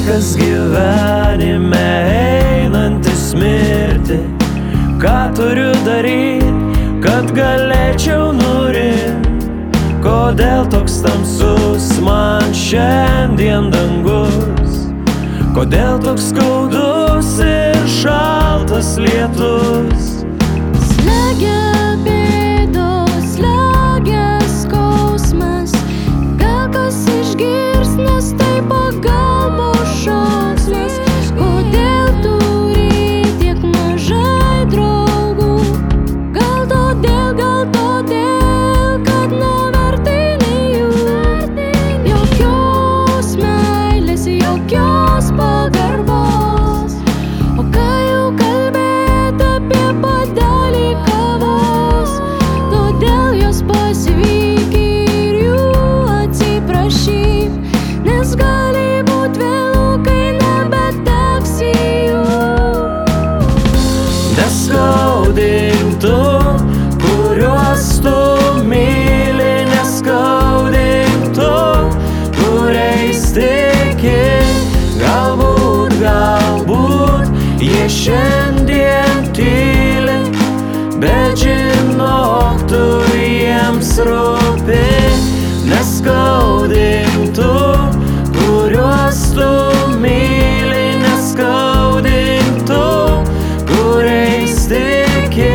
Sveikas gyvenime einantis mirti, ką turiu daryti, kad galėčiau nurimti? Kodėl toks tamsus man šiandien dangus? Kodėl toks skaudus ir šaltas lietus? Slegia bėdos, slegia skausmas, gal kas išgirs, nes tai pagalbos šauksmas. Kodėl turi tiek mažai draugų? Gal todėl, kad nevertini jų. Jokios meilės, jokios pagarbos. O ką jau kalbėt apie puodelį kavos? Todėl jos pasivyk ir jų atsiprašyk, nes gali būt vėlu, kai nebeteksi jų. Neskaudink tu, kuriuos tu myli, neskaudink tu, kuriais tiki. Galbūt jie šiandien tyli, bet žinok, tu jiems rūpi. Neskaudink tu, kuriuos tu myli, neskaudink tu, kuriais tiki.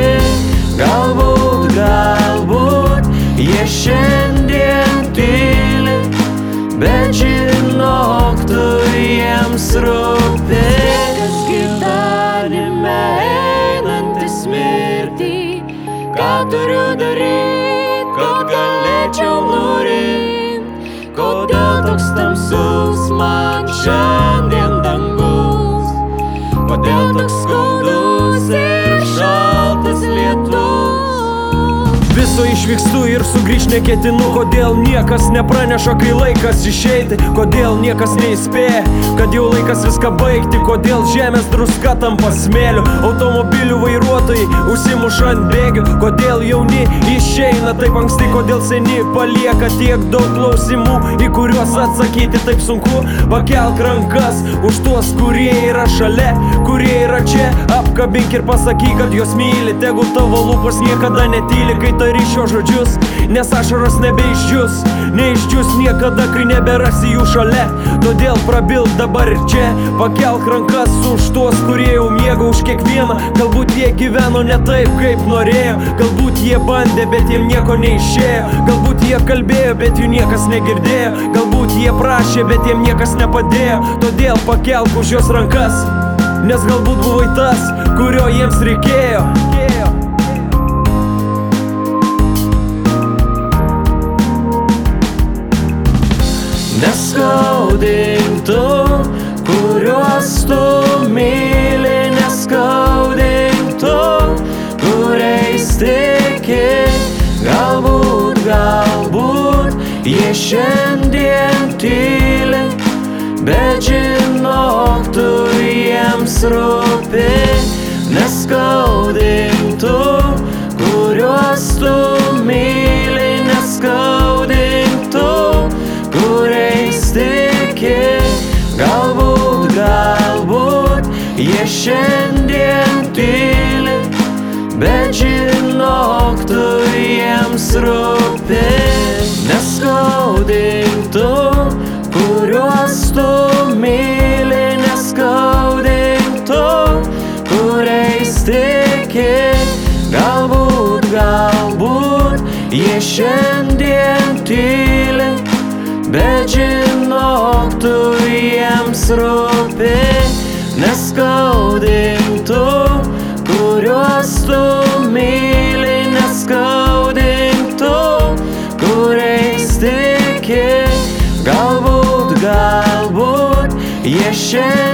Galbūt jie šiandien tyli, bet žinok, tu jiems rūpi. Sveikas gyvenime einantis mirti, ką turiu daryt, kad galėčiau nurimt? Kodėl toks tamsus man šiandien dangus? Kodėl toks skaudus ir šaltas lietus? Viso išvykstu ir sugrįžt neketinu. Kodėl niekas nepraneša, kai laikas išeiti? Kodėl niekas neįspėja, kad jau laikas viską baigti? Kodėl žemės druska tampa smėliu? Automobilių vairuotojai užsimuša ant bėgių. Kodėl jauni išeina taip anksti? Kodėl seni palieka tiek daug klausimų, į kuriuos atsakyti taip sunku? Pakelk rankas už tuos, kurie yra šalia, kurie yra čia. Apkabink ir pasakyk, kad juos myli. Tegul tavo lūpos niekada netyli, kai tari šios žodžius, nes ašaros nebeišdžius. Neišdžius niekada, kai neberasi jų šalia. Todėl prabilk dabar ir čia. Pakelk rankas už tuos, kurie jau miega už kiekvieną. Galbūt jie gyveno ne taip, kaip norėjo. Galbūt jie bandė, bet jiem nieko neišėjo. Galbūt jie kalbėjo, bet jų niekas negirdėjo. Galbūt jie prašė, bet jiem niekas nepadėjo. Todėl pakelk už juos rankas, nes galbūt buvai tas, kurio jiems reikėjo. Neskaudink tu, kuriuos tu myli, neskaudink tu, kuriais tiki. Galbūt jie šiandien tyli, bet žinok, tu jiems rūpi. Neskaudink tu, kuriuos tu myli, neskaudink tu, kuriais tiki. Galbūt jie šiandien tyli, bet žinok, tu jiems rūpi. Neskaudink tu, kuriuos tu myli, neskaudink tu, kuriais tiki. Galbūt jie šiandien tyli, bet žinok, tu jiems rūpi. Neskaudink tu, kuriuos tu myli, neskaudink tu, kuriais tiki. Galbūt jie šiandien